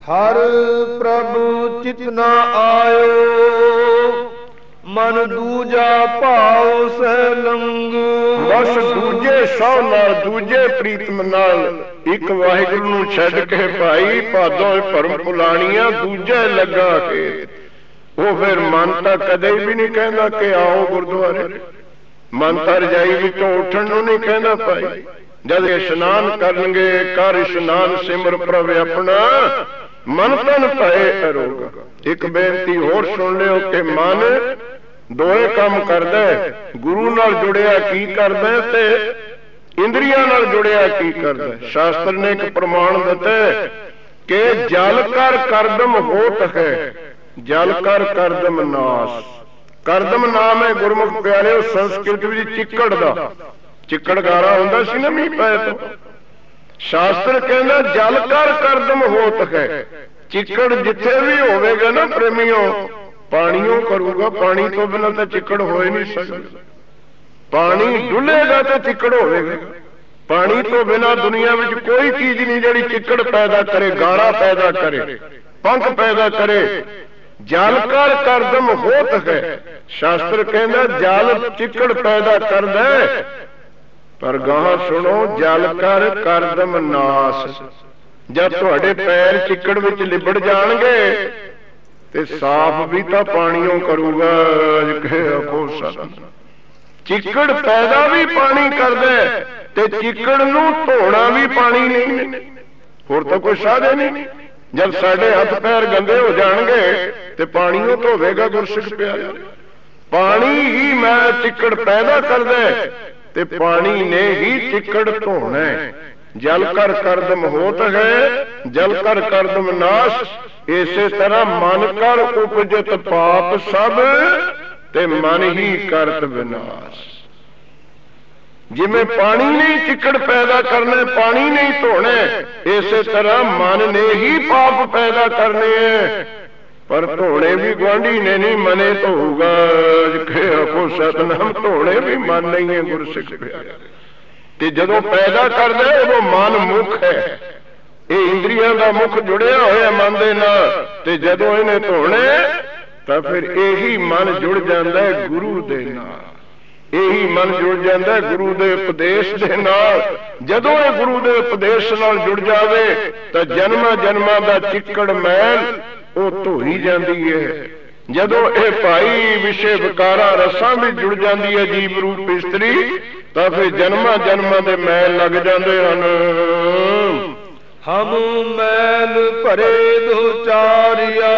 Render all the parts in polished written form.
ਹਰ ਪ੍ਰਭੂ ਚਿਤ ਨ ਆਇਓ, ਮਨ ਦੂਜਾ ਭਾਉ ਸਹਿ ਲੰਗ। ਬਸ ਦੂਜੇ ਸੌ ਨਾਲ, ਦੂਜੇ ਪ੍ਰੀਤਮ ਨਾਲ ਇੱਕ ਵਾਹਿਗੁਰੂ ਨੂੰ ਛੱਡ ਕੇ ਭਾਈ ਭਾਦੋਂ ਭਰਮ ਭੁਲਾਣੀਆਂ ਦੂਜੇ ਲੱਗਾ ਕੇ। ਉਹ ਫਿਰ ਮਨ ਤਾਂ ਕਦੇ ਵੀ ਨਹੀਂ ਕਹਿੰਦਾ ਕਿ ਆਓ ਗੁਰਦੁਆਰੇ, ਮਨ ਤਾਂ ਰਜਾਈ ਵਿੱਚੋਂ ਉੱਠਣ ਨੂੰ ਨਹੀਂ ਕਹਿੰਦਾ ਭਾਈ। ਜਦ ਇਸ਼ਨਾਨ ਕਰਨਗੇ, ਕਰ ਇਸ਼ਨਾਨ ਸਿਮਰ ਪ੍ਰਭ ਆਪਣਾ, ਮਨ ਤਨ ਭਏ ਅਰੋਗਾ। ਇੱਕ ਬੇਨਤੀ ਹੋਰ ਸੁਣ ਲਿਓ ਕਿ ਮਨ ਦੋਏ ਕੰਮ ਕਰਦਾ, ਗੁਰੂ ਨਾਲ ਜੁੜਿਆ ਕੀ ਕਰਦਾ ਤੇ ਇੰਦਰੀਆਂ ਨਾਲ ਜੁੜਿਆ ਕੀ ਕਰਦਾ। ਸ਼ਾਸਤਰ ਨੇ ਇੱਕ ਪ੍ਰਮਾਣ ਦਿੱਤਾ ਕਿ ਜਲ ਕਰ ਕਰਦਮ ਹੋਤ ਹੈ, ਜਲ ਕਰ ਕਰਦਮ ਨਾਸ। ਕਰਦਮ ਨਾਮ ਹੈ ਗੁਰਮੁਖ ਪਿਆਰਿਓ ਸੰਸਕ੍ਰਿਤ ਵਿੱਚ ਚਿੱਕੜ ਦਾ। ਚਿੱਕੜ ਗਾਰਾ ਹੁੰਦਾ ਸੀ ਨਾ ਮੀਂਹ ਪਏ ਤੋਂ। ਸ਼ਾਸਤਰ ਕਹਿੰਦਾ ਜਲ ਕਰ ਕਰਦਮ ਹੋਤ ਹੈ। ਚਿੱਕੜ ਜਿੱਥੇ ਵੀ ਹੋਵੇਗਾ ਨਾ ਪ੍ਰੇਮੀਓ, ਪਾਣੀਓ ਕਰੂਗਾ। ਪਾਣੀ ਤੋਂ ਬਿਨਾਂ ਤਾਂ ਚਿੱਕੜ ਹੋ ਹੀ ਨਹੀਂ ਸਕਦਾ। ਪਾਣੀ ਡੁੱਲੇਗਾ ਤਾਂ ਚਿੱਕੜ ਹੋਵੇਗਾ। ਪਾਣੀ ਤੋਂ ਬਿਨਾਂ ਦੁਨੀਆ ਵਿੱਚ ਕੋਈ ਚੀਜ਼ ਨਹੀਂ ਜਿਹੜੀ ਚਿੱਕੜ ਪੈਦਾ ਕਰੇ, ਗਾਰਾ ਪੈਦਾ ਕਰੇ, ਪੰਖ ਪੈਦਾ ਕਰੇ। ਜਲ ਕਰ ਕਰਦਮ ਹੋਤ ਹੈ। ਸ਼ਾਸਤਰ ਕਹਿੰਦਾ ਜਲ ਚਿੱਕੜ ਪੈਦਾ ਕਰਦਾ, ਪਰ ਗਾਹਾਂ ਸੁਣੋ ਜਲ ਕਰ ਕਰਦਮ ਨਾਸ। ਜਦ ਤੁਹਾਡੇ ਪੈਰ ਚਿੱਕੜ ਵਿੱਚ ਲਿਬੜ ਜਾਣਗੇ ਤੇ ਸਾਫ਼ ਵੀ ਤਾਂ ਪਾਣੀਓ ਕਰੂਗਾ। ਚਿੱਕੜ ਪੈਦਾ ਵੀ ਪਾਣੀ ਕਰਦਾ ਤੇ ਚਿੱਕੜ ਨੂੰ ਧੋਣਾ ਵੀ ਪਾਣੀ ਨਹੀਂ, ਹੋਰ ਤਾਂ ਕੋਈ ਸਾਧਨ ਨਹੀਂ। ਜਦ ਸਾਡੇ ਹੱਥ ਪੈਰ ਗੰਦੇ ਹੋ ਜਾਣਗੇ ਤੇ ਪਾਣੀਓ ਧੋਵੇਗਾ ਗੁਰਸਿੱਖ ਪਿਆਰਿਆ। ਪਾਣੀ ਹੀ ਮੈਂ ਚਿੱਕੜ ਪੈਦਾ ਕਰਦਾ ਤੇ ਪਾਣੀ ਨੇ ਹੀ ਚਿੱਕੜ ਧੋਣਾ। ਜਲ ਕਰ ਕਰਦਮ ਹੋਤ ਹੈ, ਜਲ ਕਰ ਕਰਦਮ ਨਾਸ। ਇਸੇ ਤਰ੍ਹਾਂ ਮਨ ਕਰ ਉਪਜਤ ਪਾਪ ਸਭ, ਤੇ ਮਨ ਹੀ ਕਰਤ ਵਿਨਾਸ਼। ਜਿਵੇਂ ਪਾਣੀ ਨੇ ਚਿੱਕੜ ਪੈਦਾ ਕਰਨਾ, ਪਾਣੀ ਨਹੀਂ ਧੋਣਾ, ਇਸੇ ਤਰ੍ਹਾਂ ਮਨ ਨੇ ਹੀ ਪਾਪ ਪੈਦਾ ਕਰਨੇ ਹੈ। ਪਰ ਧੋਣੇ ਵੀ ਗੁਆਂਢੀ ਨੇ ਨਹੀਂ, ਮਨੇ ਧੋਊਗਾ। ਆਖੋ ਸਤਿਨਾਮ, ਧੋਣੇ ਵੀ ਮਨ ਨਹੀਂ ਹੈ ਗੁਰਸਿੱਖ ਪਿਆਰਿਆ। ਤੇ ਜਦੋਂ ਪੈਦਾ ਕਰਦਾ ਉਦੋਂ ਮਨ ਮੁੱਖ ਹੈ। ਇਹ ਇੰਦਰੀਆਂ ਦਾ ਮੁੱਖ ਜੁੜਿਆ ਹੋਇਆ ਮਨ ਦੇ ਨਾਲ, ਤੇ ਜਦੋਂ ਇਹਨੇ ਧੋਣੇ ਤਾਂ ਫਿਰ ਇਹੀ ਮਨ ਜੁੜ ਜਾਂਦਾ ਹੈ ਗੁਰੂ ਦੇ ਨਾਲ। ਇਹੀ ਮਨ ਜੁੜ ਜਾਂਦਾ ਹੈ ਗੁਰੂ ਦੇ ਉਪਦੇਸ਼ ਦੇ ਨਾਲ। ਜਦੋਂ ਇਹ ਗੁਰੂ ਦੇ ਉਪਦੇਸ਼ ਨਾਲ ਜੁੜ ਜਾਵੇ ਤਾਂ ਜਨਮਾਂ ਜਨਮਾਂ ਦਾ ਚਿੱਕੜ ਮੈਲ ਉਹ ਧੋਈ ਜਾਂਦੀ ਹੈ। ਜਦੋਂ ਇਹ ਭਾਈ ਵਿਸ਼ੇ ਵਿਕਾਰਾਂ ਰਸਾਂ ਵਿੱਚ ਜੁੜ ਜਾਂਦੀ ਹੈ ਜੀਵ ਰੂਪ ਇਸਤਰੀ, ਤਾਂ ਫਿਰ ਜਨਮਾਂ ਜਨਮਾਂ ਦੇ ਮੈਲ ਲੱਗ ਜਾਂਦੇ ਹਨ। ਹਮ ਮੈਲ ਭਰੇ ਦੁਚਾਰਿਆ,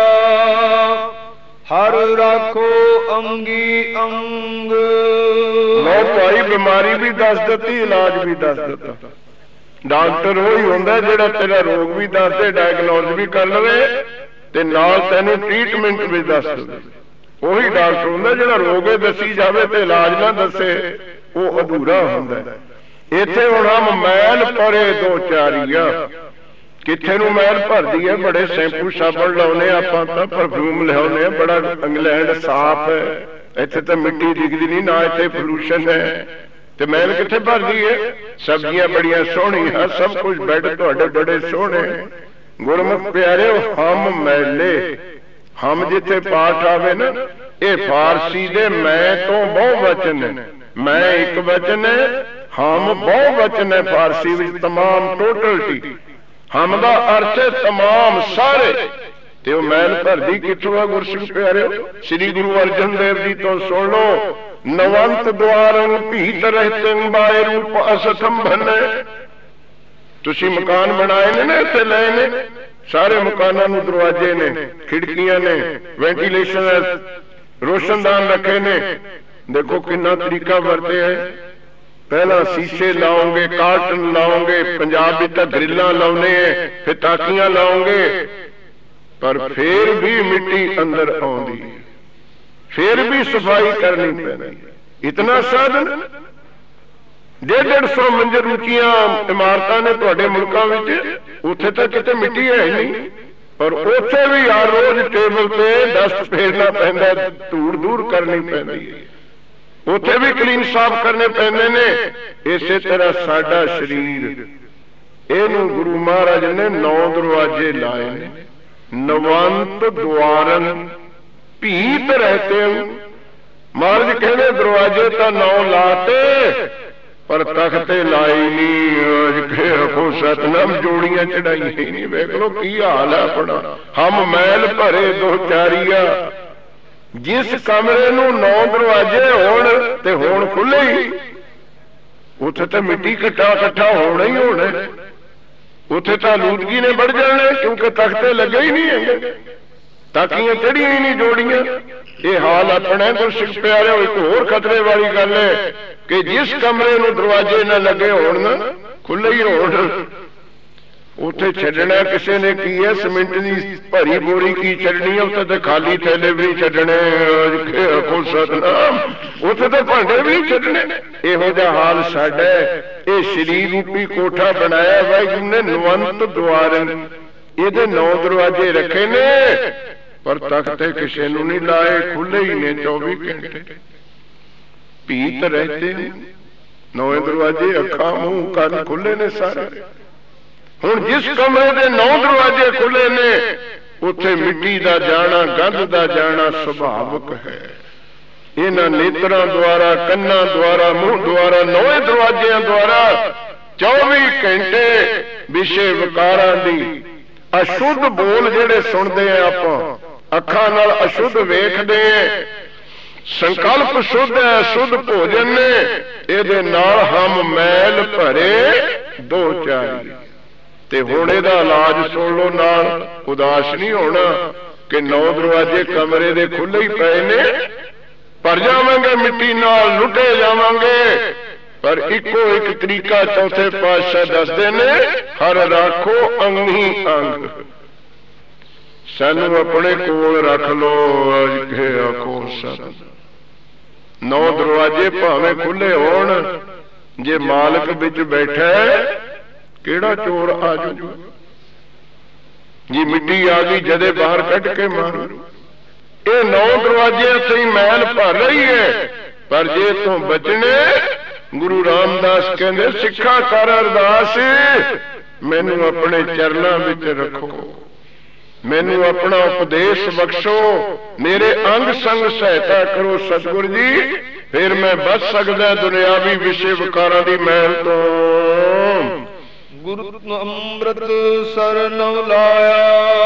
ਹਰ ਰਾਖੋ ਅੰਗੀ ਅੰਗ। ਲੋ ਭਾਈ, ਬਿਮਾਰੀ ਵੀ ਦੱਸ ਦਿੱਤੀ, ਇਲਾਜ ਵੀ ਦੱਸ ਦਿੱਤਾ। ਡਾਕਟਰ ਉਹੀ ਹੁੰਦਾ ਜਿਹੜਾ ਤੇਰਾ ਰੋਗ ਵੀ ਦੱਸ ਦੇ, ਡਾਇਗਨੋਸ ਵੀ ਕਰ ਲਵੇ ਤੇ ਨਾਲ ਤੈਨੂੰ ਟ੍ਰੀਟਮੈਂਟ ਵੀ ਦੱਸ ਦੇਵੇ। ਉਹੀ ਡਾਕਟਰ ਹੁੰਦਾ ਜਿਹੜਾ ਰੋਗ ਦੱਸੀ ਜਾਵੇ ਤੇ ਇਲਾਜ ਨਾ ਦੱਸੇ, ਉਹ ਅਧੂਰਾ ਹੁੰਦਾ। ਇੱਥੇ ਹੁਣ ਹਮ ਮੈਲ ਭਰੇ ਦੁਚਾਰਿਆ, ਕਿੱਥੇ ਨੂੰ ਮੈਲ ਭਰਦੀ ਹੈ? ਬੜੇ ਸ਼ੈਂਪੂ ਸਾਬਣ ਲਾਉਨੇ ਆਪਾਂ, ਤਾਂ ਪਰਫਿਊਮ ਲਿਆਉਨੇ ਆ, ਬੜਾ ਇੰਗਲੈਂਡ ਸਾਫ਼ ਹੈ। ਇੱਥੇ ਤਾਂ ਮਿੱਟੀ ਦਿਖਦੀ ਨਹੀਂ, ਨਾ ਇੱਥੇ ਪੋਲੂਸ਼ਨ ਹੈ, ਤੇ ਮੈਲ ਕਿੱਥੇ ਭਰਦੀ ਹੈ? ਸਬਜ਼ੀਆਂ ਬੜੀਆਂ ਸੋਹਣੀਆਂ, ਸਭ ਕੁਝ, ਬੈੱਡ ਤੁਹਾਡੇ ਬੜੇ ਸੋਹਣੇ। ਗੁਰਮੁਖ ਪਿਆਰਿਓ, ਹਮ ਮੈਲੇ, ਹਮ ਜਿੱਥੇ ਪਾਠ ਆਵੇ ਨਾ, ਇਹ ਫਾਰਸੀ ਦੇ ਮੈਂ ਤੋਂ ਬਹੁ ਵਚਨ ਹੈ। ਮੈਂ ਇੱਕ ਵਚਨ ਹੈ, ਹਮ ਬਹੁ ਵਚਨ ਹੈ ਫਾਰਸੀ ਵਿੱਚ, ਤਮਾਮ ਟੋਟਲਟੀ। ਹਮ ਦਾ ਅਰਥ ਹੈ ਤਮਾਮ, ਸਾਰੇ। ਤੇ ਉਹ ਮੈਲ ਭਰਦੀ ਕਿੱਥੋਂ ਆ ਗੁਰਸਿੱਖ ਪਿਆਰਿਓ? ਸ੍ਰੀ ਗੁਰੂ ਅਰਜਨ ਦੇਵ ਜੀ ਤੋਂ ਸੁਣ ਲਓ। ਨਵੰਤ ਦੁਆਰੰ ਭੀਤ ਰਹਿਤੰ ਬਾਏ ਰੂਪ ਅਸਥੰਭਨ। ਤੁਸੀਂ ਮਕਾਨ ਬਣਾਏ ਨੇ ਨਾ, ਇੱਥੇ ਲਏ ਨੇ, ਸਾਰੇ ਮਕਾਨਾਂ ਨੂੰ ਦਰਵਾਜ਼ੇ ਨੇ, ਖਿੜਕੀਆਂ ਨੇ, ਵੈਂਟੀਲੇਸ਼ਨ ਹੈ, ਰੋਸ਼ਨਦਾਨ ਰੱਖੇ ਨੇ। ਦੇਖੋ ਕਿੰਨਾ ਤਰੀਕਾ ਵਰਤਿਆ ਹੈ। ਪਹਿਲਾਂ ਸ਼ੀਸ਼ੇ ਲਾਓਗੇ, ਕਾਰਟਨ ਲਾਓਗੇ, ਪੰਜਾਬ ਵਿੱਚ ਤਾਂ ਗ੍ਰਿਲਾਂ ਲਾਉਨੇ, ਫਿਰ ਤਾਕੀਆਂ ਲਾਓਗੇ, ਪਰ ਫੇਰ ਵੀ ਮਿੱਟੀ ਅੰਦਰ ਆਉਂਦੀ, ਫੇਰ ਵੀ ਸਫਾਈ ਕਰਨੀ ਪੈਂਦੀ। ਇਤਨਾ ਸਾਧਨ, 150 ਮੰਜ਼ਿਲ ਉੱਚੀਆਂ ਇਮਾਰਤਾਂ ਨੇ ਤੁਹਾਡੇ ਮੁਲਕਾਂ ਵਿੱਚ, ਉੱਥੇ ਤਾਂ ਕਿਤੇ ਮਿੱਟੀ ਹੈ ਨਹੀਂ, ਪਰ ਉੱਥੇ ਵੀ ਹਰ ਰੋਜ਼ ਟੇਬਲ ਤੇ ਡਸਟ ਫੇਰਨਾ ਪੈਂਦਾ, ਧੂੜ ਦੂਰ ਕਰਨੀ ਪੈਂਦੀ ਹੈ, ਉੱਥੇ ਵੀ ਕਲੀਨ ਸਾਫ਼ ਕਰਨੇ ਪੈਂਦੇ ਨੇ। ਇਸੇ ਤਰ੍ਹਾਂ ਸਾਡਾ ਸਰੀਰ, ਇਹਨੂੰ ਗੁਰੂ ਮਹਾਰਾਜ ਨੇ 9 ਦਰਵਾਜ਼ੇ ਲਾਏ ਨੇ। ਨਵੰਤ ਦੁਆਰਨ ਭੀਤ ਰਹਤੇ। ਮਹਾਰਾਜ ਕਹਿੰਦੇ ਦਰਵਾਜ਼ੇ ਤਾਂ 9 ਲਾਤੇ ਪਰ ਤਖਤੇ ਲਾਈ ਨਹੀਂ। ਆਖੋ ਸਤਨਾਮ, ਜੋੜੀਆਂ ਚੜਾਈਆਂ ਹੀ ਨਹੀਂ। ਵੇਖ ਲੋ ਕੀ ਹਾਲ ਹੈ ਆਪਣਾ। ਹਮ ਮੈਲ ਭਰੇ ਦੋ ਚਾਰੀਆ। ਜਿਸ ਕਮਰੇ ਨੂੰ 9 ਦਰਵਾਜ਼ੇ ਹੋਣ ਤੇ ਹੁਣ ਖੁੱਲੇ ਹੀ, ਉੱਥੇ ਤਾਂ ਮਿੱਟੀ ਇਕੱਠਾ ਹੋਣਾ ਹੀ ਹੋਣਾ। ਉੱਥੇ ਤਾਂ ਲੂਦਗੀ ਨੇ ਵੜ ਜਾਣਾ, ਕਿਉਂਕਿ ਤਖਤੇ ਲੱਗੇ ਹੀ ਨਹੀਂ ਹੈਗੇ, ਤਾਕੀਆਂ ਚੜੀਆਂ ਹੀ ਨਹੀਂ ਜੋੜੀਆਂ। ਇਹ ਹਾਲ ਆਪਣਾ ਗੁਰਸਿੱਖ ਪਿਆਰਿਓ। ਇੱਕ ਹੋਰ ਖਤਰੇ ਵਾਲੀ ਗੱਲ ਹੈ ਕਿ ਜਿਸ ਕਮਰੇ ਨੂੰ ਦਰਵਾਜ਼ੇ ਨਾ ਲੱਗੇ ਹੋਣ ਨਾ, ਖੁੱਲੇ ਹੀ ਹੋਣ, ਉੱਥੇ ਛੱਡਣਾ ਕਿਸੇ ਨੇ ਕੀ ਹੈ? ਸੀਮਿੰਟ ਦੀ ਭਰੀ ਬੋਰੀ ਕੀ ਛੱਡਣੀ ਹੈ? ਉੱਥੇ ਤੇ ਖਾਲੀ ਥੈਲੇ ਵੀ ਛੱਡਣੇ। ਆਖੋ ਸਤਨਾਮ, ਉੱਥੇ ਤਾਂ ਭਾਂਡੇ ਵੀ ਛੱਡਣੇ। ਇਹੋ ਜਿਹਾ ਹਾਲ ਸਾਡਾ। ਇਹ ਸਰੀਰ ਰੂਪੀ ਕੋਠਾ ਬਣਾਇਆ ਵਾਹਿਗੁਰੂ ਨੇ ਨਵੰਤ ਦੁਆਰਨ। ਇਹਦੇ 9 ਦਰਵਾਜ਼ੇ ਰੱਖੇ ਨੇ ਪਰ ਤਖਤੇ ਕਿਸੇ ਨੂੰ ਨਹੀਂ ਲਾਏ, ਖੁੱਲੇ ਹੀ ਨੇ 24 ਘੰਟੇ। ਭੀਤ ਰਹਤੇ 9 ਦਰਵਾਜ਼ੇ, ਅੱਖਾਂ ਮੂੰਹ ਕੰਨ ਖੁੱਲੇ ਨੇ ਸਾਰੇ। ਹੁਣ ਜਿਸ ਕਮਰੇ ਦੇ 9 ਦਰਵਾਜ਼ੇ ਖੁੱਲੇ ਨੇ, ਉੱਥੇ ਮਿੱਟੀ ਦਾ ਜਾਣਾ, ਗੰਧ ਦਾ ਜਾਣਾ ਸੁਭਾਵਿਕ ਹੈ। ਇਹਨਾਂ ਨੇਤਰਾਂ ਦੁਆਰਾ, ਕੰਨਾਂ ਦੁਆਰਾ, ਮੂੰਹ ਦੁਆਰਾ, 9 ਦਰਵਾਜ਼ਿਆਂ ਦੁਆਰਾ 24 ਘੰਟੇ ਵਿਸ਼ੇ ਵਿਕਾਰਾਂ ਦੀ ਅਸ਼ੁੱਧ ਬੋਲ ਜਿਹੜੇ ਸੁਣਦੇ ਆ ਆਪਾਂ, ਅੱਖਾਂ ਨਾਲ ਅਸ਼ੁੱਧ ਵੇਖਦੇ ਆ, ਸੰਕਲਪ ਸ਼ੁੱਧ ਹੈ, ਸ਼ੁੱਧ ਭੋਜਨ ਨੇ, ਇਹਦੇ ਨਾਲ ਹਮ ਮੈਲ ਭਰੇ ਦੋ ਚਾਰੀ। ਤੇ ਹੁਣ ਇਹਦਾ ਇਲਾਜ ਸੁਣ ਲੋ, ਨਾਲ ਉਦਾਸ ਨਹੀਂ ਹੋਣਾ ਕਿ 9 ਦਰਵਾਜ਼ੇ ਕਮਰੇ ਦੇ ਖੁੱਲੇ ਹੀ ਪਏ ਨੇ। ਭਰ ਜਾਵਾਂਗੇ ਮਿੱਟੀ ਨਾਲ, ਲੁੱਟੇ ਜਾਵਾਂਗੇ, ਪਰ ਇੱਕੋ ਇੱਕ ਤਰੀਕਾ ਚੌਥੇ ਪਾਤਸ਼ਾਹ ਦੱਸਦੇ ਨੇ, ਹਰ ਰਾਖੋ ਅੰਗੀ ਅੰਗ। ਸਾਨੂੰ ਆਪਣੇ ਕੋਲ ਰੱਖ ਲੋ। ਆਖੋ ਸਤ 9 ਦਰਵਾਜ਼ੇ ਭਾਵੇਂ ਖੁੱਲੇ ਹੋਣ, ਜੇ ਮਾਲਕ ਵਿੱਚ ਬੈਠਾ ਕਿਹੜਾ ਚੋਰ ਆ ਜੂ? ਜੀ ਮਿੱਟੀ ਆ ਗਈ ਜਦੇ ਬਾਹਰ ਕੱਢ ਕੇ ਮਾਰੂ। ਇਹ 9 ਦਰਵਾਜ਼ੇ ਅਸੀਂ ਮੈਲ ਭਰ ਰਹੀ ਹੈ, ਪਰ ਜੇ ਤੋਂ ਬਚਣੇ, ਗੁਰੂ ਰਾਮਦਾਸ ਕਹਿੰਦੇ ਸਿੱਖਾਂ ਕਰ ਅਰਦਾਸ, ਮੈਨੂੰ ਆਪਣੇ ਚਰਨਾਂ ਵਿੱਚ ਰੱਖੋ, ਮੈਨੂੰ ਆਪਣਾ ਉਪਦੇਸ਼ ਬਖਸ਼ੋ, ਮੇਰੇ ਅੰਗ ਸੰਗ ਸਹਾਇਤਾ ਕਰੋ ਸਤਿਗੁਰ ਜੀ, ਫਿਰ ਮੈਂ ਬਚ ਸਕਦਾ ਦੁਨਿਆਵੀ ਵਿਸ਼ੇ ਵਿਕਾਰਾਂ ਦੀ ਮੈਲ ਤੋਂ। ਗੁਰੂ ਅੰਮ੍ਰਿਤ ਸਰਨਉ ਲਾਇਆ,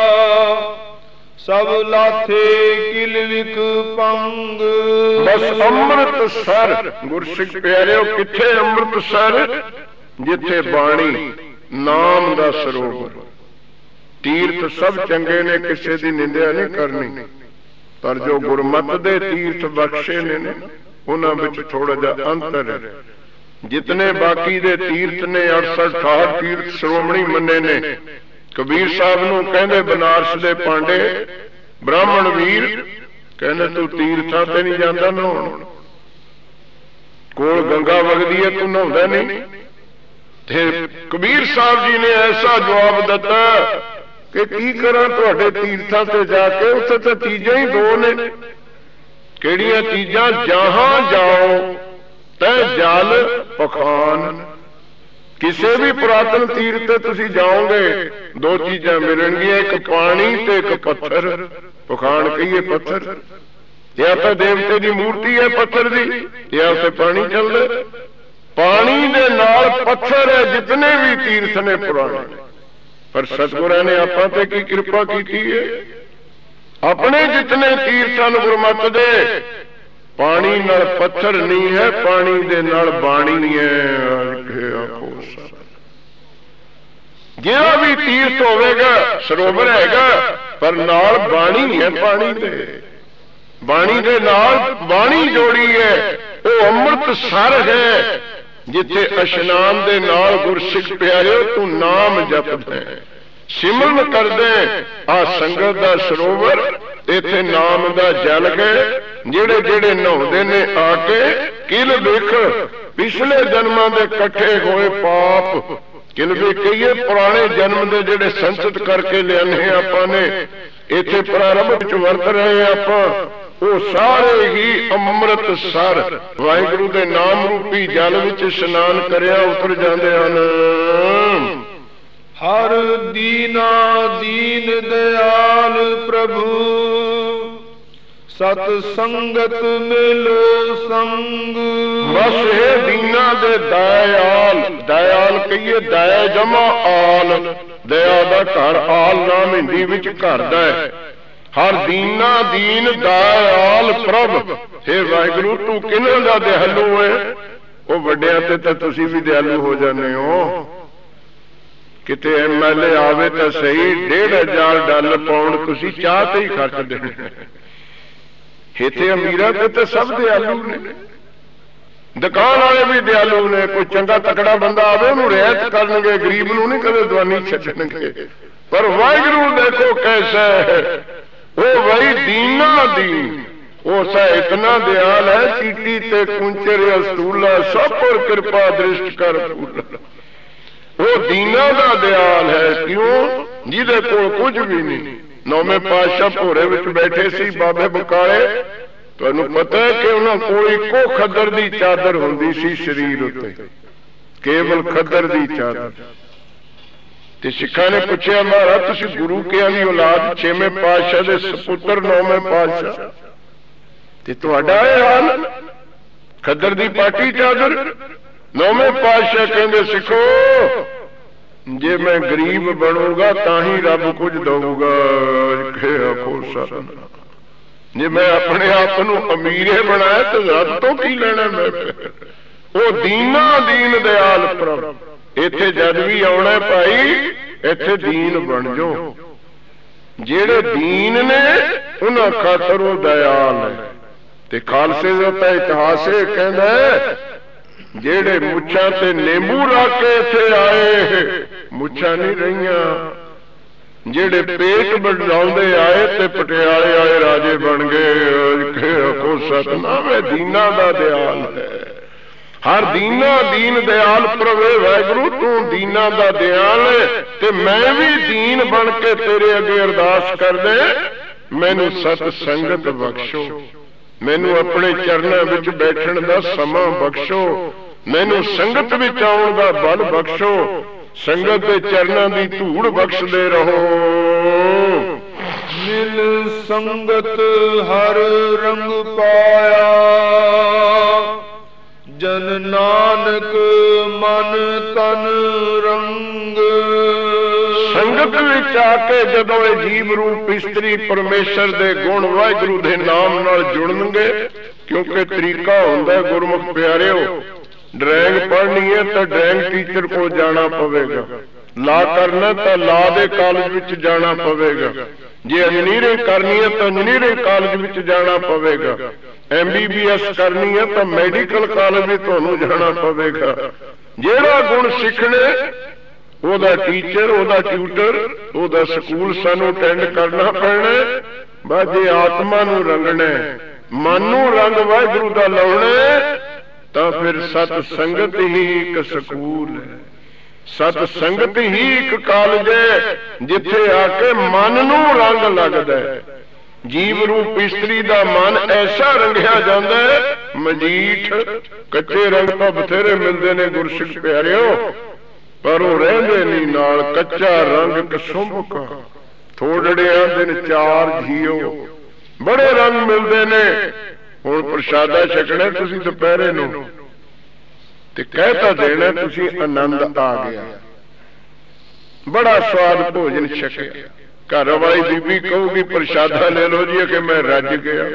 ਸਭ ਲਾਥੇ ਕਿਲ ਵਿਕ ਪੰਗ। ਬਸ ਅੰਮ੍ਰਿਤਸਰ ਗੁਰਸਿੱਖ ਪਿਆਰਿਓ, ਕਿੱਥੇ ਅੰਮ੍ਰਿਤਸਰ? ਜਿੱਥੇ ਬਾਣੀ ਨਾਮ ਦਾ ਸਰੋਵਰ। ਤੀਰਥ ਸਭ ਚੰਗੇ ਨੇ, ਕਿਸੇ ਦੀ ਨਿੰਦਿਆ ਨਹੀਂ ਕਰਨੀ, ਪਰ ਜੋ ਗੁਰਮਤਿ ਦੇ ਤੀਰਥ ਬਖਸ਼ੇ ਨੇ ਉਹਨਾਂ ਵਿੱਚ ਥੋੜਾ ਜਿਹਾ ਅੰਤਰ ਹੈ। ਜਿਤਨੇ ਬਾਕੀ ਦੇ ਤੀਰਥ ਨੇ 68 ਤੀਰਥ ਸ਼੍ਰੋਮਣੀ ਮੰਨੇ ਨੇ। ਕਬੀਰ ਸਾਹਿਬ ਨੂੰ ਕਹਿੰਦੇ ਬਨਾਰਸ ਦੇ ਪਾਂਡੇ ਬ੍ਰਾਹਮਣ ਵੀਰ, ਕਹਿੰਦੇ ਤੂੰ ਤੀਰਥਾਂ ਤੇ ਨਹੀਂ ਜਾਂਦਾ ਨਹਾਉਣ, ਕੋਲ ਗੰਗਾ ਵਗਦੀ ਹੈ, ਤੂੰ ਨਹਾਉਂਦਾ ਨਹੀਂ। ਤੇ ਕਬੀਰ ਸਾਹਿਬ ਜੀ ਨੇ ਐਸਾ ਜਵਾਬ ਦਿੱਤਾ ਕਿ ਕੀ ਕਰਾਂ ਤੁਹਾਡੇ ਤੀਰਥਾਂ ਤੇ ਜਾ ਕੇ, ਉੱਥੇ ਤਾਂ ਚੀਜ਼ਾਂ ਹੀ 2 ਨੇ। ਕਿਹੜੀਆਂ ਚੀਜ਼ਾਂ? ਜਹਾਂ ਜਾਓ ਤੈ ਜਲ ਪਖਾਨ। ਕਿਸੇ ਵੀ ਪੁਰਾਤਨ ਤੀਰਥ ਤੇ ਤੁਸੀਂ ਜਾਓਗੇ, 2 ਚੀਜ਼ਾਂ ਮਿਲਣਗੀਆਂ, ਇੱਕ ਪਾਣੀ ਤੇ ਇੱਕ ਪੱਥਰ। ਪਖਾਨ ਕਹੀਏ ਪੱਥਰ, ਜਾਂ ਤਾਂ ਦੇਵਤੇ ਦੀ ਮੂਰਤੀ ਹੈ ਪੱਥਰ ਦੀ, ਜਾਂ ਉੱਥੇ ਪਾਣੀ ਚੱਲਦਾ। ਪਾਣੀ ਦੇ ਨਾਲ ਪੱਥਰ ਹੈ ਜਿਤਨੇ ਵੀ ਤੀਰਥ ਨੇ ਪੁਰਾਣੇ। ਪਰ ਸਤਿਗੁਰਾਂ ਨੇ ਆਪਾਂ ਤੇ ਕੀ ਕਿਰਪਾ ਕੀਤੀ ਹੈ, ਆਪਣੇ ਜਿਤਨੇ ਤੀਰਥਾਂ ਨੂੰ ਗੁਰਮਤਿ ਦੇ, ਪਾਣੀ ਨਾਲ ਪੱਥਰ ਨਹੀਂ ਹੈ, ਪਾਣੀ ਦੇ ਨਾਲ ਬਾਣੀ ਹੈ। ਜਿਹੜਾ ਵੀ ਤੀਰਥ ਹੋਵੇਗਾ ਸਰੋਵਰ ਹੈਗਾ, ਪਰ ਨਾਲ ਬਾਣੀ ਹੈ, ਪਾਣੀ ਦੇ, ਬਾਣੀ ਦੇ ਨਾਲ ਬਾਣੀ ਜੋੜੀ ਹੈ। ਉਹ ਅੰਮ੍ਰਿਤਸਰ ਹੈ ਜਿੱਥੇ ਇਸ਼ਨਾਨ ਦੇ ਨਾਲ ਗੁਰਸਿੱਖ ਪਿਆਰਿਓ ਤੂੰ ਨਾਮ ਜਪਦਾ, ਸਿਮਰਨ ਕਰਦੇ। ਆ ਸੰਗਤ ਦਾ ਸਰੋਵਰ, ਇੱਥੇ ਨਾਮ ਦਾ ਜਲ ਹੈ। ਜਿਹੜੇ ਜਿਹੜੇ ਨਹਾਉਂਦੇ ਨੇ ਆ ਕੇ ਕਿਲ ਵੇਖ, ਪਿਛਲੇ ਜਨਮਾਂ ਦੇ ਇਕੱਠੇ ਹੋਏ ਪਾਪ, ਕਿਲ ਵੇਖ ਕਹੀਏ ਪੁਰਾਣੇ ਜਨਮ ਦੇ ਜਿਹੜੇ ਸੰਚਿਤ ਕਰਕੇ ਲਿਆਨੇ ਆਪਾਂ ਨੇ, ਇੱਥੇ ਪ੍ਰਾਰੰਭ ਵਿੱਚ ਵਰਤ ਰਹੇ ਆਪਾਂ, ਉਹ ਸਾਰੇ ਹੀ ਅੰਮ੍ਰਿਤਸਰ ਵਾਹਿਗੁਰੂ ਦੇ ਨਾਮ ਰੂਪੀ ਜਲ ਵਿੱਚ ਇਸ਼ਨਾਨ ਕਰਿਆ ਉਤਰ ਜਾਂਦੇ ਹਨ। ਹਰ ਦੀਨਾ ਦੀਨ ਦਿਆਲ, ਪ੍ਰਭੂ ਸਤ ਸੰਗਤ ਮਿਲੋ ਸੰਗ। ਬਸ ਇਹ ਦੀਨਾਂ ਦੇ ਦਇਆਲ, ਦਇਆਲ ਕਹੀਏ ਦਇਆ ਜਮਾ ਆਲ, ਦਇਆ ਦਾ ਘਰ ਆਲ ਨਾਮ ਹਿੰਦੀ ਵਿੱਚ ਘਰ ਦਾ ਹੈ। ਹਰ ਦੀਨਾ ਦੀਨ ਦਇਆਲ ਪ੍ਰਭ। ਹੇ ਵਾਹਿਗੁਰੂ ਤੂੰ ਕਿਹਨਾਂ ਦਾ ਦਿਆਲੂ ਹੈ? ਉਹ ਵੱਡਿਆਂ ਤੇ ਤਾਂ ਤੁਸੀਂ ਵੀ ਦਿਆਲੂ ਹੋ ਜਾਂਦੇ ਹੋ। ਕਿਤੇ MLA ਆਵੇ ਤਾਂ ਸਹੀ, 1,500 ਡਾਲਰ ਪਾਉਣ ਤੁਸੀਂ ਚਾਹ ਤੇ ਹੀ ਖਰਚ ਦੇਣੇ। ਇੱਥੇ ਅਮੀਰਾਂ ਤੇ ਤਾਂ ਸਭ ਦਿਆਲੂ ਨੇ, ਦੁਕਾਨ ਵਾਲੇ ਵੀ ਦਿਆਲੂ ਨੇ। ਕੋਈ ਚੰਗਾ ਤਕੜਾ ਬੰਦਾ ਆਵੇ ਉਹਨੂੰ ਰਿਆਇਤ ਕਰਨਗੇ, ਗਰੀਬ ਨੂੰ ਨਹੀਂ ਕਦੇ ਦਵਾਨੀ ਛੱਡਣਗੇ। ਪਰ ਵਾਹਿਗੁਰੂ ਦੇਖੋ ਕੈਸਾ ਹੈ, ਉਹ ਵਹੀ ਦੀਨਾ ਦੀਨ। ਉਹ ਸਾ ਇਤਨਾ ਦਿਆਲ ਹੈ, ਚੀਟੀ ਤੇ ਕੁੰਚਰ ਅਸਤੂਲਾ ਸਭ ਪਰ ਕਿਰਪਾ ਦ੍ਰਿਸ਼ਟ ਕਰ ਫੂਲਾ। ਉਹ ਦੀਨਾ ਦਾ ਦਿਆਲ ਹੈ। ਕਿਉਂ? ਜਿਹਦੇ ਕੋਲ ਕੁਝ ਵੀ ਨਹੀਂ। 9ਵੇਂ ਪਾਤਸ਼ਾਹ ਭੋਰੇ ਵਿੱਚ ਬੈਠੇ ਸੀ ਬਾਬੇ ਬਕਾਲੇ। ਤੁਹਾਨੂੰ ਪਤਾ ਹੈ ਕਿ ਉਹਨਾਂ ਕੋਲ ਇੱਕੋ ਖੱਦਰ ਦੀ ਚਾਦਰ ਹੁੰਦੀ ਸੀ ਸਰੀਰ ਉੱਤੇ, ਕੇਵਲ ਖੱਦਰ ਦੀ ਚਾਦਰ। ਤੇ ਸਿੱਖਾਂ ਨੇ ਪੁੱਛਿਆ, ਮਹਾਰਾਜ ਤੁਸੀਂ ਗੁਰੂ ਕਿਆਂ ਦੀ ਔਲਾਦ, 6ਵੇਂ ਪਾਤਸ਼ਾਹ ਦੇ ਸਪੁੱਤਰ 9ਵੇਂ ਪਾਤਸ਼ਾਹ, ਤੇ ਤੁਹਾਡਾ ਇਹ ਹਾਲ, ਖੱਦਰ ਦੀ ਪਾਟੀ ਚਾਦਰ। 9ਵੇਂ ਪਾਤਸ਼ਾਹ ਕਹਿੰਦੇ ਸਿੱਖੋ, ਜੇ ਮੈਂ ਗਰੀਬ ਬਣੂਗਾ ਤਾਂ ਹੀ ਰੱਬ ਕੁਝ ਦਊਗਾ। ਜੇ ਮੈਂ ਆਪਣੇ ਆਪ ਨੂੰ ਅਮੀਰੇ ਬਣਾਇਆ ਤਾਂ ਰੱਬ ਤੋਂ ਕੀ ਲੈਣਾ ਮੈਂ? ਉਹ ਦੀਨਾ ਦੀਨ ਦਿਆਲ ਪ੍ਰਭ। ਇੱਥੇ ਜਦ ਵੀ ਆਉਣਾ ਭਾਈ, ਇੱਥੇ ਦੀਨ ਬਣ ਜਾਓ। ਜਿਹੜੇ ਦੀਨ ਨੇ ਉਹਨਾਂ ਖਾਤਰ ਉਹ ਦਿਆਲ ਹੈ। ਤੇ ਖਾਲਸੇ ਦਾ ਤਾਂ ਇਤਿਹਾਸ ਇਹ ਕਹਿੰਦਾ, ਜਿਹੜੇ ਮੁੱਛਾਂ ਤੇ ਨਿੰਬੂ ਲਾ ਕੇ ਇੱਥੇ ਆਏ, ਮੁੱਛਾਂ ਨਹੀਂ ਰਹੀਆਂ। ਜਿਹੜੇ ਪੇਟ ਬਣਾਉਂਦੇ ਆਏ ਤੇ ਪਟਿਆਲੇ ਆਏ ਰਾਜੇ ਬਣ ਗਏ। ਆਖੋ ਸਤਨਾਮ ਹੈ, ਦੀਨਾ ਦਾ ਦਿਆਲ ਹੈ। ਹਰ ਦੀਨਾ ਦੀਨ ਦਿਆਲ ਪ੍ਰਭੇ ਵਾਹਿਗੁਰੂ ਤੂੰ ਦੀਨਾ ਦਾ ਦਿਆਲ ਹੈ। ਤੇ ਮੈਂ ਵੀ ਦੀਨ ਬਣ ਕੇ ਤੇਰੇ ਅੱਗੇ ਅਰਦਾਸ ਕਰਦੇ, ਮੈਨੂੰ ਸਤ ਸੰਗਤ ਬਖਸ਼ੋ, ਮੈਨੂੰ ਆਪਣੇ ਚਰਨਾਂ ਵਿੱਚ ਬੈਠਣ ਦਾ ਸਮਾਂ ਬਖਸ਼ੋ, ਮੈਨੂੰ ਸੰਗਤ ਵਿੱਚ ਆਉਣ ਦਾ ਬਲ ਬਖਸ਼ੋ, ਸੰਗਤ ਦੇ ਚਰਨਾਂ ਦੀ ਧੂੜ ਬਖਸ਼ਦੇ ਰਹੋ। ਮਿਲ ਸੰਗਤ ਹਰ ਰੰਗ ਪਾਇਆ, ਜਨ ਨਾਨਕ ਮਨ ਤਨ ਰੰਗ। ਸੰਗਤ ਵਿੱਚ ਆ ਕੇ ਜਦੋਂ ਇਹ ਜੀਵ ਰੂਪ ਇਸਤਰੀ ਪਰਮੇਸ਼ਰ ਦੇ ਗੁਣ ਵਾਹਿਗੁਰੂ ਦੇ ਨਾਮ ਨਾਲ ਜੁੜਨਗੇ, ਕਿਉਂਕਿ ਤਰੀਕਾ ਹੁੰਦਾ ਗੁਰਮੁਖ ਪਿਆਰਿਓ, ਡਰਾਇੰਗ ਪੜ੍ਹਨੀ ਹੈ ਤਾਂ ਡਰਾਇੰਗ ਟੀਚਰ ਕੋਲ ਜਾਣਾ ਪਵੇਗਾ, ਲਾ ਕਰਨਾ ਤਾਂ ਲਾ ਦੇ ਕਾਲਜ ਵਿੱਚ ਜਾਣਾ ਪਵੇਗਾ, ਜੇ ਇੰਜੀਨੀਅਰਿੰਗ ਕਰਨੀ ਹੈ ਤਾਂ ਇੰਜੀਨੀਅਰਿੰਗ ਕਾਲਜ ਵਿੱਚ ਜਾਣਾ ਪਵੇਗਾ, MBBS ਕਰਨੀ ਹੈ ਤਾਂ ਮੈਡੀਕਲ ਕਾਲਜ ਵਿੱਚ ਤੁਹਾਨੂੰ ਜਾਣਾ ਪਵੇਗਾ। ਜਿਹੜਾ ਗੁਣ ਸਿੱਖਣੇ ਉਹਦਾ ਟੀਚਰ, ਉਹਦਾ ਟਿਊਟਰ, ਉਹਦਾ ਸਕੂਲ ਸਾਨੂੰ ਅਟੈਂਡ ਕਰਨਾ ਪੈਣਾ। ਬਸ ਜੇ ਆਤਮਾ ਨੂੰ ਰੰਗਣਾ, ਮਨ ਨੂੰ ਰੰਗ ਵਾਹਿਗੁਰੂ ਦਾ ਲਾਉਣਾ, ਤਾਂ ਫਿਰ ਸਤ ਸੰਗਤ ਹੀ ਇੱਕ ਸਕੂਲ ਹੈ, ਸਤ ਸੰਗਤ ਹੀ ਇੱਕ ਕਾਲਜ ਹੈ, ਜਿੱਥੇ ਆ ਕੇ ਮਨ ਨੂੰ ਰੰਗ ਲੱਗਦਾ ਹੈ। ਜੀਵ ਰੂਪ ਇਸਤਰੀ ਦਾ ਮਨ ਐਸਾ ਰੰਗਿਆ ਜਾਂਦਾ ਹੈ, ਮਜੀਠ ਕੱਚੇ ਰੰਗ ਤਾਂ ਬਥੇਰੇ ਮਿਲਦੇ ਨੇ ਗੁਰਸਿੱਖ ਪਿਆਰਿਓ, ਪਰ ਉਹ ਰਹਿੰਦੇ ਨਹੀਂ ਨਾਲ। ਕੱਚਾ ਰੰਗ ਕਸੁੰਭਕ, ਥੋੜੜਿਆਂ ਦਿਨ ਚਾਰ ਜੀਓ, ਬੜੇ ਰੰਗ ਮਿਲਦੇ ਨੇ। ਹੁਣ ਪ੍ਰਸ਼ਾਦਾ ਛਕਣਾ ਤੁਸੀਂ ਦੁਪਹਿਰੇ ਨੂੰ, ਤੇ ਕਹਿ ਤਾਂ ਦੇਣਾ ਤੁਸੀਂ ਆਨੰਦ ਆ ਗਿਆ, ਬੜਾ ਸਵਾਦ ਭੋਜਨ ਛਕਿਆ। ਘਰ ਵਾਲੀ ਬੀਬੀ ਕਹੂਗੀ ਪ੍ਰਸ਼ਾਦਾ ਲੈ ਲਓ ਜੀ, ਕਿ ਮੈਂ ਰੱਜ ਗਿਆ,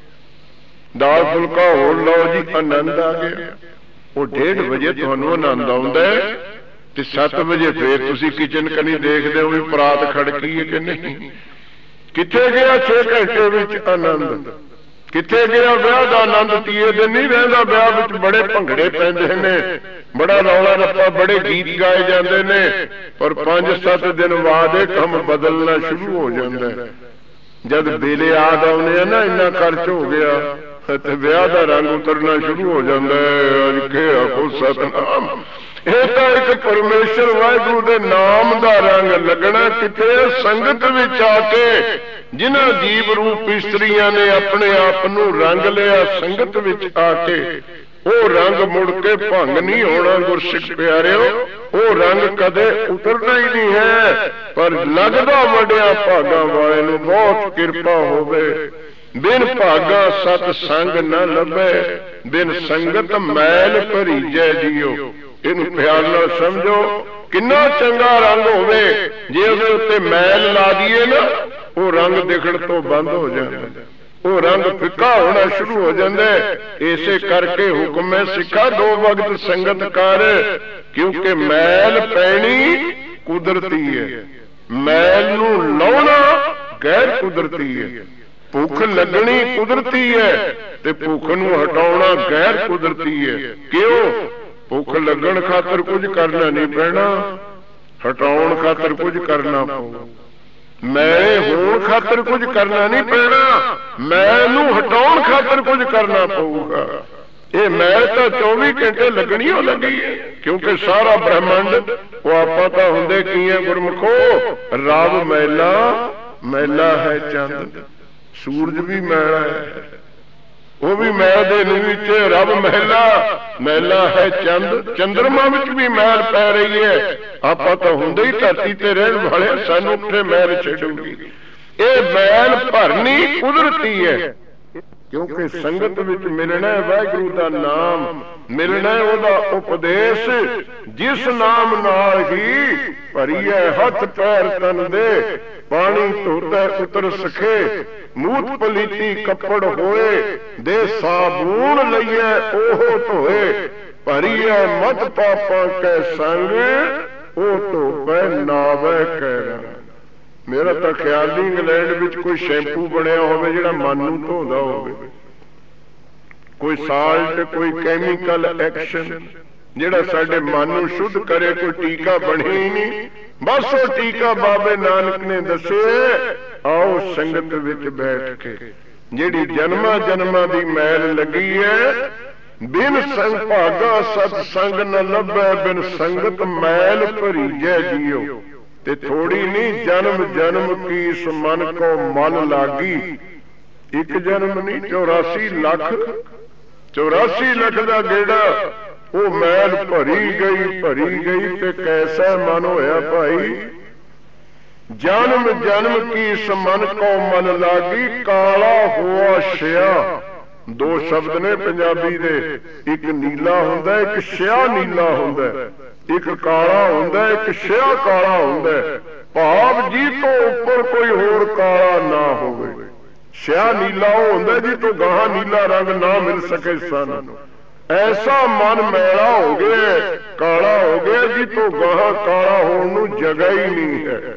ਦਾਲ ਫੁਲਕਾ ਹੋਰ ਲਓ ਜੀ, ਆਨੰਦ ਆ ਗਿਆ। ਉਹ 1:30 ਵਜੇ ਤੁਹਾਨੂੰ ਆਨੰਦ ਆਉਂਦਾ ਤੇ 7 ਵਜੇ ਫੇਰ ਤੁਸੀਂ ਕਿਚਨ ਕਨੀ ਦੇਖਦੇ ਹੋ ਵੀ ਪਰਾਤ ਖੜਕੀ ਹੈ ਕਿ ਨਹੀਂ। ਕਿੱਥੇ ਗਿਆ 6 ਘੰਟੇ ਵਿੱਚ ਆਨੰਦ? ਕਿੱਥੇ ਗਿਆ ਵਿਆਹ ਦਾ ਆਨੰਦ? ਤੀਏ ਦਿਨ ਨਹੀਂ ਰਹਿੰਦਾ, ਵਿਆਹ ਵਿੱਚ ਬੜੇ ਭੰਗੜੇ ਪੈਂਦੇ ਨੇ, ਬੜਾ ਰੌਲਾ ਰੱਪਾ, ਬੜੇ ਗੀਤ ਗਾਏ ਜਾਂਦੇ ਨੇ, ਪਰ 5-7 ਦਿਨ ਬਾਅਦ ਇਹ ਕੰਮ ਬਦਲਣਾ ਸ਼ੁਰੂ ਹੋ ਜਾਂਦਾ ਹੈ। ਜਦ ਵੇਲੇ ਯਾਦ ਆਉਂਦੇ ਆ ਨਾ ਇੰਨਾ ਖਰਚ ਹੋ ਗਿਆ, ਤੇ ਵਿਆਹ ਦਾ ਰੰਗ ਉਤਰਨਾ ਸ਼ੁਰੂ ਹੋ ਜਾਂਦਾ ਹੈ। ਅੱਜ ਕੇ ਆਖੋ ਸਤਨਾਮ। ਇਹ ਤਾਂ ਇੱਕ ਪਰਮੇਸ਼ਰ ਵਾਹਿਗੁਰੂ ਦੇ ਨਾਮ ਦਾ ਰੰਗ ਲੱਗਣਾ ਕਿਤੇ ਸੰਗਤ ਵਿੱਚ ਆ ਕੇ। ਜਿਨ੍ਹਾਂ ਜੀਵ ਰੂਪ ਇਸਤਰੀਆਂ ਨੇ ਆਪਣੇ ਆਪ ਨੂੰ ਰੰਗ ਲਿਆ ਸੰਗਤ ਵਿੱਚ ਆ ਕੇ, ਉਹ ਰੰਗ ਮੁੜ ਕੇ ਭੰਗ ਨਹੀਂ ਹੋਣਾ ਗੁਰਸਿੱਖ ਪਿਆਰਿਓ, ਉਹ ਰੰਗ ਕਦੇ ਉਤਰਨਾ ਹੀ ਨਹੀਂ ਹੈ। ਪਰ ਲੱਗਦਾ ਵੱਡਿਆ ਭਾਗਾਂ ਵਾਲੇ ਨੂੰ ਬਹੁਤ ਕਿਰਪਾ ਹੋਵੇ। ਬਿਨ ਭਾਗਾ ਸਤ ਸੰਗ ਨਾ ਲੱਭੇ, ਬਿਨ ਸੰਗਤ ਮੈਲ ਭਰੀਜੈ ਜੀਓ। ਇਹਨੂੰ ਪਿਆਰ ਨਾਲ ਸਮਝੋ, ਕਿੰਨਾ ਚੰਗਾ ਰੰਗ ਹੋਵੇ, ਜੇ ਉਹਦੇ ਉੱਤੇ ਮੈਲ ਲਾ ਦਈਏ ਨਾ, ਉਹ ਰੰਗ ਦਿਖਣ ਤੋਂ ਬੰਦ ਹੋ ਜਾਂਦਾ, ਉਹ ਰੰਗ ਫਿੱਕਾ ਹੋਣਾ ਸ਼ੁਰੂ ਹੋ ਜਾਂਦਾ। ਇਸੇ ਕਰਕੇ ਹੁਕਮ ਹੈ ਸਿੱਖਾ 2 ਵਕਤ ਸੰਗਤ ਕਰ, ਕਿਉਂਕਿ ਮੈਲ ਪੈਣੀ ਕੁਦਰਤੀ ਹੈ, ਮੈਲ ਨੂੰ ਲਾਉਣਾ ਗੈਰ ਕੁਦਰਤੀ ਹੈ। ਭੁੱਖ ਲੱਗਣੀ ਕੁਦਰਤੀ ਹੈ ਤੇ ਭੁੱਖ ਨੂੰ ਹਟਾਉਣਾ ਗੈਰ ਕੁਦਰਤੀ ਹੈ। ਕਿਉਂ? ਭੁੱਖ ਲੱਗਣ ਖਾਤਰ ਕੁਝ ਕਰਨਾ ਨਹੀਂ ਪੈਣਾ, ਹਟਾਉਣ ਖਾਤਰ ਕੁਝ ਕਰਨਾ ਪਊ। ਮੈਂ ਹੋਣ ਖਾਤਰ ਕੁਝ ਕਰਨਾ ਨਹੀਂ ਪੈਣਾ, ਮੈਂ ਨੂੰ ਹਟਾਉਣ ਖਾਤਰ ਕੁਝ ਕਰਨਾ ਪਊਗਾ। ਇਹ ਮੈਲ ਤਾਂ 24 ਘੰਟੇ ਲੱਗਣੀ ਹੋ ਲੱਗੀ ਹੈ, ਕਿਉਂਕਿ ਸਾਰਾ ਬ੍ਰਹਮੰਡ ਉਹ ਆਪਾਂ ਤਾਂ ਹੁੰਦੇ ਕੀ ਹੈ ਗੁਰਮੁਖੋ, ਰੱਬ ਮੈਲਾ ਮੈਲਾ ਹੈ ਚੰਦ, ਸੂਰਜ ਵੀ ਮੈਲਾ ਹੈ, ਉਹ ਵੀ ਮੈਲ ਦੇ ਵਿੱਚ, ਰੱਬ ਮਹਿਲਾ ਮੈਲਾ ਹੈ ਚੰਦ, ਚੰਦਰਮਾ ਵਿੱਚ ਵੀ ਮੈਲ ਪੈ ਰਹੀ ਹੈ। ਆਪਾਂ ਤਾਂ ਹੁੰਦੇ ਹੀ ਧਰਤੀ ਤੇ ਰਹਿਣ ਵਾਲੇ, ਸਾਨੂੰ ਕਿੱਥੇ ਮੈਲ ਛੱਡੂਗੀ। ਇਹ ਮੈਲ ਭਰਨੀ ਕੁਦਰਤੀ ਹੈ, ਕਿਉਂਕਿ ਸੰਗਤ ਵਿੱਚ ਮਿਲਣਾ ਵਾਹਿਗੁਰੂ ਦਾ ਨਾਮ, ਮਿਲਣਾ ਉਹਦਾ ਉਪਦੇਸ਼, ਜਿਸ ਨਾਮ ਨਾਲ ਹੀ ਭਰੀਏ ਹੱਥ ਪੈਰ ਤਨ ਦੇ, ਪਾਣੀ ਧੋਤਾ ਉਤਰ ਸਖੇ, ਮੂਤ ਪਲੀਤੀ ਕੱਪੜ ਹੋਏ, ਦੇ ਸਾਬੂਨ ਲਈਏ ਉਹ ਧੋਏ, ਭਰੀਏ ਮਤ ਪਾਪਾਂ ਕੈ ਸੰਗ, ਉਹ ਧੋਪੈ ਨਾਵੇ ਕੈ ਰੰਗ। ਮੇਰਾ ਤਾਂ ਖਿਆਲ ਨਹੀਂ ਇੰਗਲੈਂਡ ਵਿੱਚ ਕੋਈ ਸ਼ੈਂਪੂ ਬਣਿਆ ਹੋਵੇ ਜਿਹੜਾ ਮਨ ਨੂੰ ਧੋਂਦਾ ਹੋਵੇ, ਕੋਈ ਸਾਲਟ, ਕੋਈ ਕੈਮੀਕਲ ਐਕਸ਼ਨ ਜਿਹੜਾ ਸਾਡੇ ਮਨ ਨੂੰ ਸ਼ੁੱਧ ਕਰੇ। ਕੋਈ ਟੀਕਾ ਬਣੇ ਹੀ ਨਹੀਂ, ਬਸ ਉਹ ਟੀਕਾ ਬਾਬੇ ਨਾਨਕ ਨੇ ਦੱਸੇ। ਆਓ ਸੰਗਤ ਵਿੱਚ ਬੈਠ ਕੇ ਜਿਹੜੀ ਜਨਮਾਂ ਜਨਮਾਂ ਦੀ ਮੈਲ ਲੱਗੀ ਹੈ, ਬਿਨ ਸੰਗ ਭਾਗਾ ਸਤ ਸੰਗ ਨ ਲੱਭੈ, ਬਿਨ ਸੰਗਤ ਮੈਲ ਭਰੀਜੈ ਜੀਓ। ਤੇ ਥੋੜੀ ਨਹੀਂ, ਜਨਮ ਜਨਮ ਕੀ ਇਸ ਮਨ ਕੋ ਮਨ ਲਾਗੀ। ਇੱਕ ਜਨਮ ਨਹੀਂ, 84 ਲੱਖ, 84 ਲੱਖ ਦਾ ਗੇੜਾ, ਉਹ ਮੈਲ ਭਰੀ ਗਈ ਤੇ ਕੈਸਾ ਮਨ ਹੋਇਆ ਭਾਈ। ਜਨਮ ਜਨਮ ਕੀ ਇਸ ਮਨ ਕੋ ਮਨ ਲਾਗੀ, ਕਾਲਾ ਹੋਆ ਸ਼ਿਆ। 2 ਸ਼ਬਦ ਨੇ ਪੰਜਾਬੀ ਦੇ, ਇੱਕ ਨੀਲਾ ਹੁੰਦਾ, ਇੱਕ ਸ਼ਿਆ ਨੀਲਾ ਹੁੰਦਾ, ਇੱਕ ਕਾਲਾ ਹੁੰਦਾ, ਇੱਕ ਸ਼ਿਆ ਕਾਲਾ ਹੁੰਦਾ। ਭਾਵ ਜੀ ਤੋਂ ਉੱਪਰ ਕੋਈ ਹੋਰ ਕਾਲਾ ਨਾ ਹੋਵੇ। ਸ਼ਿਆ ਨੀਲਾ ਉਹ ਹੁੰਦਾ ਜੀ ਤੋਂ ਗਾਹਾਂ ਨੀਲਾ ਰੰਗ ਨਾ ਮਿਲ ਸਕੇ ਸਾਨੂੰ। ਐਸਾ ਮਨ ਮੈਲਾ ਹੋ ਗਿਆ, ਕਾਲਾ ਹੋ ਗਿਆ, ਜੀ ਤੋਂ ਗਾਹਾਂ ਕਾਲਾ ਹੋਣ ਨੂੰ ਜਗ੍ਹਾ ਹੀ ਨਹੀਂ ਹੈ।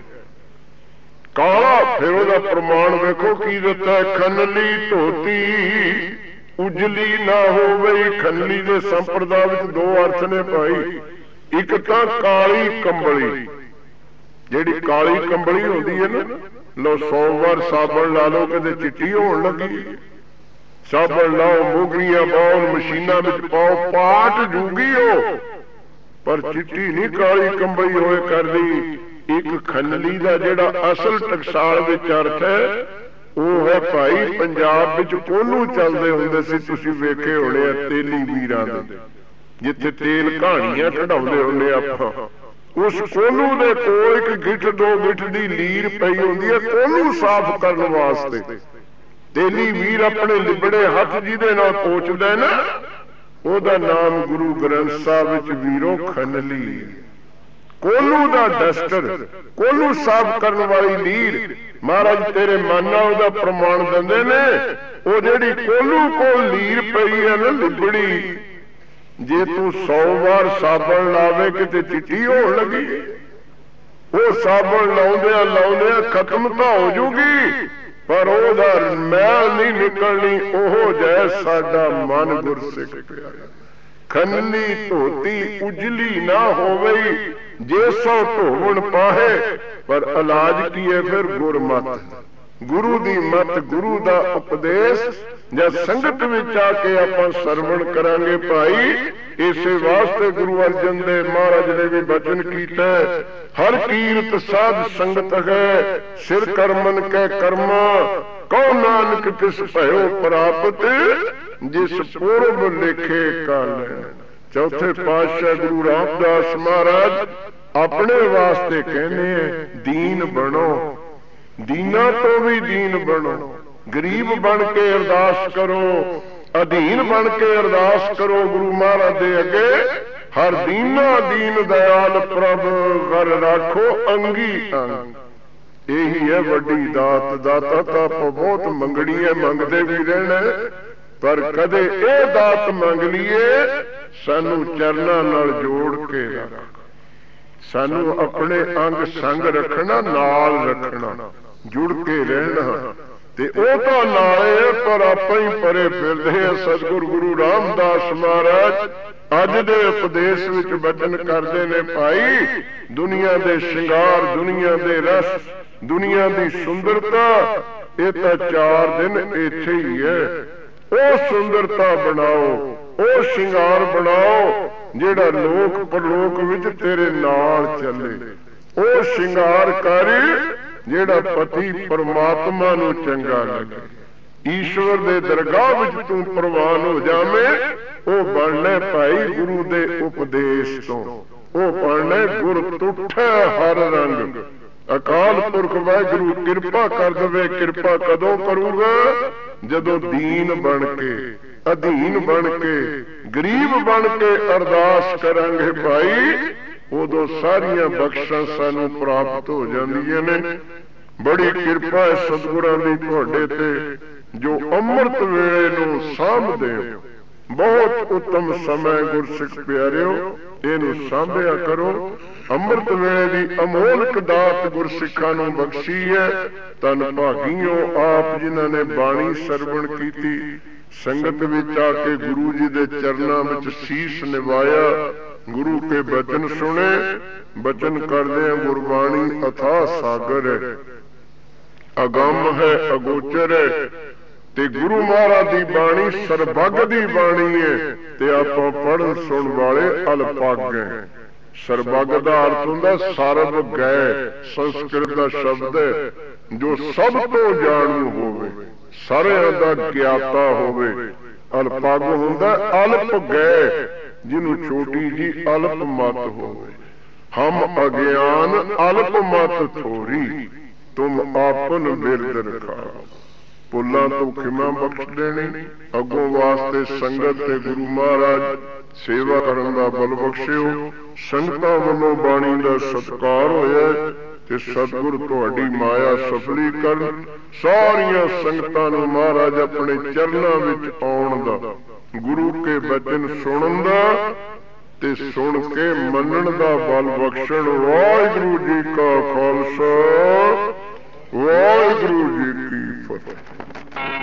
ਕਾਲਾ ਫਿਰ ਉਹਦਾ ਪ੍ਰਮਾਣ ਵੇਖੋ ਕੀ ਦਿੱਤਾ, ਖੰਨਲੀ ਧੋਤੀ ਉਜਲੀ ਨਾ ਹੋਵੇ। ਖੰਨਲੀ ਦੇ ਸੰਪਰਦਾ ਵਿੱਚ 2 ਅਰਥ ਨੇ ਭਾਈ। ਇੱਕ ਤਾਂ ਕਾਲੀ ਕੰਬਲੀ, ਜਿਹੜੀ ਕਾਲੀ ਕੰਬਲੀ ਹੁੰਦੀ ਹੈ ਨਾ, ਲੋ 100 ਵਾਰ ਸਾਬਣ ਲਾ ਲਓ ਕਦੇ ਚਿੱਟੀ ਹੋਣ ਲੱਗੀ। ਸਾਬਣ ਲਾਓ, ਮੋਗਰੀਆਂ ਪਾਓ, ਮਸ਼ੀਨਾਂ ਵਿੱਚ ਪਾਓ, ਪਾਟ ਜੂਗੀ ਉਹ, ਪਰ ਚਿੱਟੀ ਨਹੀਂ ਕਾਲੀ ਕੰਬਲੀ ਹੋਏ ਕਰਦੀ। ਇੱਕ ਖੰਨਲੀ ਦਾ ਜਿਹੜਾ ਅਸਲ ਟਕਸਾਲ ਵਿੱਚ ਅਰਥ ਹੈ, ਉਹ ਹੈ ਭਾਈ ਪੰਜਾਬ ਵਿੱਚ ਕੋਹਲੂ ਚੱਲਦੇ ਹੁੰਦੇ ਸੀ, ਤੁਸੀਂ ਵੇਖੇ ਹੋਣੇ ਆ ਤੇਲੀ ਵੀਰਾਂ ਦੇ, ਜਿੱਥੇ ਤੇਲ ਕਹਾਣੀਆਂ ਕਢਾਉਂਦੇ ਹੁੰਦੇ ਆਪਾਂ। ਉਸ ਕੋਹਲੂ ਦੇ ਕੋਲ 1 ਗਿੱਠ 2 ਗਿੱਠ ਦੀ ਲੀਰ ਪਈ ਹੁੰਦੀ ਹੈ ਕੋਹਲੂ ਸਾਫ਼ ਕਰਨ ਵਾਸਤੇ। ਤੇਲੀ ਵੀਰ ਆਪਣੇ ਲਿਬੜੇ ਹੱਥ ਜਿਹਦੇ ਨਾਲ ਪੋਚਦਾ ਨਾ, ਉਹਦਾ ਨਾਮ ਗੁਰੂ ਗ੍ਰੰਥ ਸਾਹਿਬ ਵਿੱਚ ਵੀਰੋ ਖੰਨਲੀ। ਕੋਹਲੂ ਦਾ ਡਸਟਰ, ਕੋਹਲੂ ਸਾਫ਼ ਕਰਨ ਵਾਲੀ ਲੀਰ, ਮਹਾਰਾਜ ਤੇਰੇ ਮਨ ਨਾਲ ਉਹਦਾ ਪ੍ਰਮਾਣ ਦਿੰਦੇ ਨੇ। ਉਹ ਜਿਹੜੀ ਕੋਹਲੂ ਕੋਲ ਲੀਰ ਪਈ ਹੈ ਨਾ ਲਿਬੜੀ, ਜੇ ਤੂੰ 100 ਵਾਰ ਸਾਬਣ ਲਾਵੇ ਕਿਤੇ ਚਿੱਟੀ ਹੋਣ ਲੱਗੀ। ਉਹ ਸਾਬਣ ਲਾਉਂਦਿਆਂ ਖਤਮ ਤਾਂ ਹੋ ਜੂਗੀ, ਪਰ ਉਹਦਾ ਮੈਲ ਨਹੀਂ ਨਿਕਲਣੀ। ਉਹ ਜੈ ਸਾਡਾ ਮਨ ਗੁਰਸਿੱਖ ਪਿਆਰਾ। ਖੰਨੀ ਧੋਤੀ ਉਜਲੀ ਨਾ ਹੋਵੇ, ਜੇ ਸੋ ਧੋਵਣ ਪਾਹੇ, ਪਰ ਇਲਾਜ ਕੀ ਹੈ ਫਿਰ ਗੁਰਮਤ, ਗੁਰੂ ਦੀ ਮਤ, ਗੁਰੂ ਦਾ ਉਪਦੇਸ਼। ਜਾਂ ਸੰਗਤ ਵਿੱਚ ਆ ਕੇ ਆਪਾਂ ਸਰਵਣ ਕਰਾਂਗੇ ਭਾਈ। ਇਸੇ ਵਾਸਤੇ ਗੁਰੂ ਅਰਜਨ ਦੇਵ ਮਹਾਰਾਜ ਨੇ ਵੀ ਬਚਨ ਕੀਤਾ, ਹਰ ਕੀਰਤ ਸਾਧ ਸੰਗਤ ਹੈ, ਸਿਰ ਕਰਮਨ ਕੈ ਕਰਮਾ, ਕਉ ਨਾਨਕ ਕਿਸ ਭਇਓ ਪ੍ਰਾਪਤ, ਜਿਸ ਪੁਰਬ ਲਿਖੇ ਕਲ। ਚੌਥੇ ਪਾਤਸ਼ਾਹ ਗੁਰੂ ਰਾਮਦਾਸ ਮਹਾਰਾਜ ਆਪਣੇ ਵਾਸਤੇ ਕਹਿੰਦੇ ਆ ਦੀਨ ਬਣੋ, ਦੀਨਾਂ ਤੋਂ ਵੀ ਦੀਨ ਬਣੋ। ਗਰੀਬ ਬਣ ਕੇ ਅਰਦਾਸ ਕਰੋ, ਅਧੀਨ ਬਣ ਕੇ ਅਰਦਾਸ ਕਰੋ ਗੁਰੂ ਮਹਾਰਾਜ ਦੇ ਅੱਗੇ। ਹਰ ਦੀਨਾ ਦੀਨ ਦਇਆਲ ਪ੍ਰਭ ਘਰ ਰਾਖੋ ਅੰਗੀ ਅੰਗ। ਇਹੀ ਹੈ ਵੱਡੀ ਦਾਤ। ਦਾਤਾ ਤਾਂ ਆਪਾਂ ਬਹੁਤ ਮੰਗਣੀ ਹੈ, ਮੰਗਦੇ ਵੀ ਰਹਿਣਾ, ਪਰ ਕਦੇ ਇਹ ਦਾਤ ਮੰਗ ਲਈਏ ਸਾਨੂੰ ਚਰਨਾਂ ਨਾਲ ਜੋੜ ਕੇ ਰੱਖ, ਸਾਨੂੰ ਆਪਣੇ ਅੰਗ ਸੰਗ ਰੱਖਣਾ, ਨਾਲ ਰੱਖਣਾ, ਜੁੜ ਕੇ ਰਹਿਣਾ। ਤੇ ਉਹ ਤਾਂ ਨਾਲੇ ਪਰ ਆਪਾਂ ਹੀ ਪਰੇ ਫਿਰਦੇ ਆ। ਸਤਿਗੁਰੂ ਗੁਰੂ ਰਾਮਦਾਸ ਮਹਾਰਾਜ ਅੱਜ ਦੇ ਉਪਦੇਸ਼ ਵਿੱਚ ਬਚਨ ਕਰਦੇ ਨੇ, ਭਾਈ ਦੁਨੀਆ ਦੇ ਸ਼ਿੰਗਾਰ, ਦੁਨੀਆ ਦੇ ਰਸ, ਦੁਨੀਆ ਦੀ ਸੁੰਦਰਤਾ, ਇਹ ਤਾਂ 4 ਦਿਨ ਇੱਥੇ ਹੀ ਹੈ। ਉਹ ਸੁੰਦਰਤਾ ਬਣਾਓ, ਉਹ ਸ਼ਿੰਗਾਰ ਬਣਾਓ ਜਿਹੜਾ ਲੋਕ ਪਰਲੋਕ ਵਿੱਚ ਤੇਰੇ ਨਾਲ ਚੱਲੇ। ਉਹ ਸ਼ਿੰਗਾਰ ਕਰ ਜਿਹੜਾ ਪਤੀ ਪਰਮਾਤਮਾ ਨੂੰ ਚੰਗਾ ਲੱਗੇ, ਈਸ਼ਵਰ ਦੇ ਦਰਗਾਹ ਵਿੱਚ ਤੂੰ ਪ੍ਰਵਾਨ ਹੋ ਜਾਵੇਂ। ਉਹ ਬਣਨਾ ਭਾਈ ਗੁਰੂ ਦੇ ਉਪਦੇਸ਼ ਤੋਂ, ਉਹ ਬਣਨਾ ਗੁਰ ਤੁਠੈ ਹਰ ਰੰਗ। ਅਕਾਲ ਪੁਰਖ ਵਾਹਿਗੁਰੂ ਕਿਰਪਾ ਕਰ ਦੇਵੇ। ਕਿਰਪਾ ਕਦੋਂ ਕਰੂਗਾ? ਜਦੋਂ ਦੀਨ ਬਣ ਕੇ, ਅਧੀਨ ਬਣ ਕੇ, ਗਰੀਬ ਬਣ ਕੇ ਅਰਦਾਸ ਕਰਾਂਗੇ ਭਾਈ, ਉਦੋਂ ਸਾਰੀਆਂ ਬਖਸ਼ਾਂ ਸਾਨੂੰ ਪ੍ਰਾਪਤ ਹੋ ਜਾਂਦੀਆਂ ਨੇ। ਬੜੀ ਕਿਰਪਾ ਹੈ ਸਤਿਗੁਰਾਂ ਦੀ ਤੁਹਾਡੇ ਤੇ, ਜੋ ਅੰਮ੍ਰਿਤ ਵੇਲੇ ਨੂੰ ਸਾਂਭਦੇ ਹੋ। ਬਹੁਤ ਉੱਤਮ ਸਮਾਂ ਗੁਰਸਿੱਖ ਪਿਆਰਿਓ, ਇਹਨੂੰ ਸਾਂਭਿਆ ਕਰੋ। ਅੰਮ੍ਰਿਤ ਵੇਲੇ ਦੀ ਅਮੋਲਕ ਦਾਤ ਗੁਰਸਿੱਖਾਂ ਨੂੰ ਬਖਸ਼ੀ ਹੈ। ਧੰਨ ਭਾਗੀਓ ਆਪ ਜਿਨ੍ਹਾਂ ਨੇ ਬਾਣੀ ਸਰਵਣ ਕੀਤੀ, ਸੰਗਤ ਵਿੱਚ ਆ ਕੇ ਗੁਰੂ ਜੀ ਦੇ ਚਰਨਾਂ ਵਿੱਚ ਸੀਸ ਨਿਵਾਇਆ, ਗੁਰੂ ਕੇ ਬਚਨ ਸੁਣੇ। ਬਚਨ ਕਰਦੇ ਆ ਗੁਰਬਾਣੀ ਅਥਾਹ ਸਾਗਰ ਹੈ, ਅਗੰਮ ਹੈ, ਅਗੋਚਰ ਹੈ। ਤੇ ਗੁਰੂ ਮਹਾਰਾਜ ਦੀ ਬਾਣੀ ਸਰਬੱਗ ਦੀ ਬਾਣੀ ਹੈ, ਤੇ ਆਪਾਂ ਪੜ੍ਹਨ ਸੁਣ ਵਾਲੇ ਅਲਪੱਗ ਹੈ। ਸਰਬੱਗ ਦਾ ਅਰਥ ਹੁੰਦਾ ਸਰਬ ਗਏ, ਸੰਸਕ੍ਰਿਤ ਦਾ ਸ਼ਬਦ ਹੈ, ਜੋ ਸਭ ਤੋਂ ਜਾਣੂ ਹੋਵੇ, ਸਾਰਿਆਂ ਦਾ ਗਿਆਤਾ ਹੋਵੇ। ਅਲਪੱਗ ਹੁੰਦਾ ਅਲਪ ਗਏ, ਜਿਹਨੂੰ ਛੋਟੀ ਜੀ ਅਲਪ ਮਤ ਹੋਵੇ। ਹਮ ਅਗਿਆਨ ਅਲਪ ਮਤ ਥੋਰੀ, ਤੁਮ ਆਪਨ ਬਿਰਦ ਰਖਾ। ਭੁੱਲਾਂ ਤੋਂ ਖਿਮਾ ਬਖਸ਼ ਦੇਣੀ, ਅੱਗੋਂ ਵਾਸਤੇ ਸੰਗਤ ਤੇ ਗੁਰੂ ਮਹਾਰਾਜ ਸੇਵਾ ਕਰਨ ਦਾ ਬਲ ਬਖਸ਼ਿਓ। ਸੰਗਤਾਂ ਵੱਲੋਂ ਬਾਣੀ ਦਾ ਸਤਿਕਾਰ ਹੋਇਆ, ਤੇ ਸਤਿਗੁਰ ਤੁਹਾਡੀ ਮਾਇਆ ਸਫਲੀ ਕਰਨ। ਸਾਰੀਆਂ ਸੰਗਤਾਂ ਨੂੰ ਮਹਾਰਾਜ ਆਪਣੇ ਚਰਨਾਂ ਵਿੱਚ ਆਉਣ ਦਾ, ਗੁਰੂ ਕੇ ਬਚਨ ਸੁਣਨ ਦਾ ਤੇ ਸੁਣ ਕੇ ਮੰਨਣ ਦਾ ਬਲ ਬਖਸ਼ਣ। ਵਾਹਿਗੁਰੂ ਜੀ ਕਾ ਖਾਲਸਾ, ਵਾਹਿਗੁਰੂ ਜੀ ਕੀ ਫਤਿਹ।